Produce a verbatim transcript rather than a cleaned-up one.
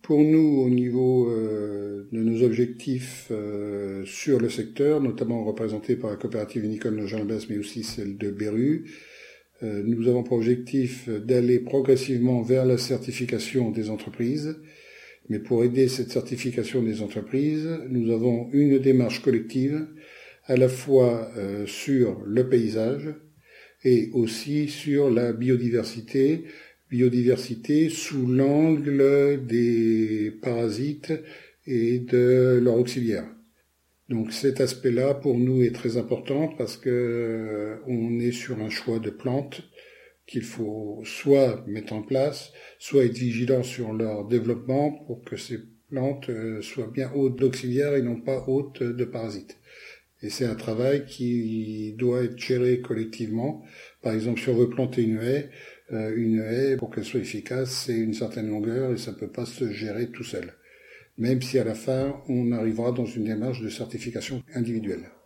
Pour nous, au niveau euh, de nos objectifs euh, sur le secteur, notamment représentés par la coopérative vinicole Nogent-le-Besse, mais aussi celle de Berru, euh, nous avons pour objectif d'aller progressivement vers la certification des entreprises. Mais pour aider cette certification des entreprises, nous avons une démarche collective, à la fois euh, sur le paysage et aussi sur la biodiversité, biodiversité sous l'angle des parasites et de leurs auxiliaires. Donc cet aspect-là pour nous est très important parce que euh, on est sur un choix de plantes qu'il faut soit mettre en place, soit être vigilant sur leur développement pour que ces plantes euh, soient bien hautes d'auxiliaires et non pas hautes de parasites. Et c'est un travail qui doit être géré collectivement. Par exemple, si on veut planter une haie, euh, une haie, pour qu'elle soit efficace, c'est une certaine longueur et ça peut pas se gérer tout seul. Même si à la fin, on arrivera dans une démarche de certification individuelle.